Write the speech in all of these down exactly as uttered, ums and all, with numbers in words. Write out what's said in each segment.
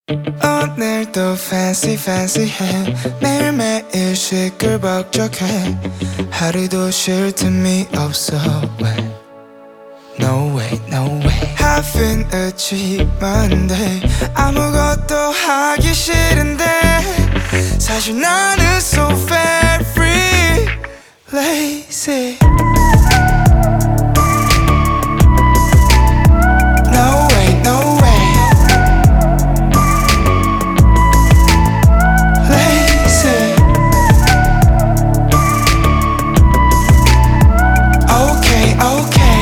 오늘도 fancy fancy해 매일매일 시끌벅적해 하루도 쉴 틈이 없어 왜 No way, no way Having a Monday 아무것도 하기 싫은데 사실 나는 so very free lazy No way, no way Lazy Okay, okay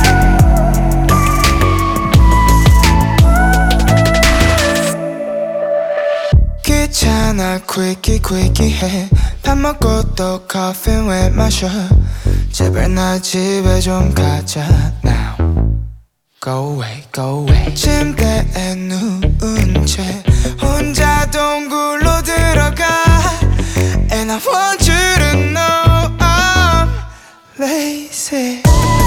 귀찮아 quickie quickie 해 밥 먹고 또 커피 왜 마셔 제발 나 집에 좀 가자 now Go away go away 침대에 누운 채 혼자 동굴로 들어가 And I want you to know I'm lazy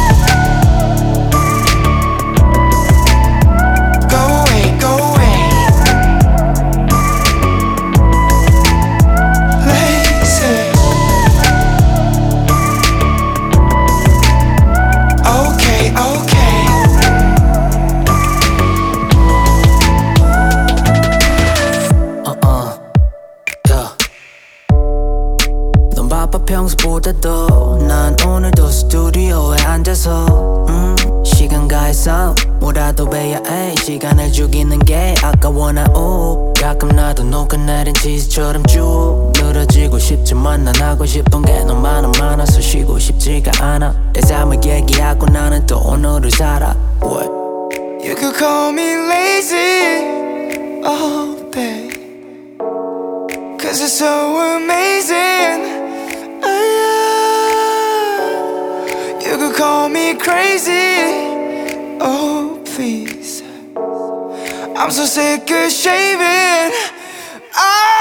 평소보다도 난 오늘도 스튜디오에 앉아서 음, 시간과의 싸움 뭐라도 배야 해 시간을 죽이는 게 아까워 나 오 가끔 나도 녹아 내린 치즈처럼 쭉 늘어지고 싶지만 난 하고 싶은 게 너무 많아 많아서 쉬고 싶지가 않아 내 삶을 얘기하고 나는 또 오늘을 살아 What? You could call me lazy all day Cause it's so amazing You could call me crazy Oh please I'm so sick of shaving I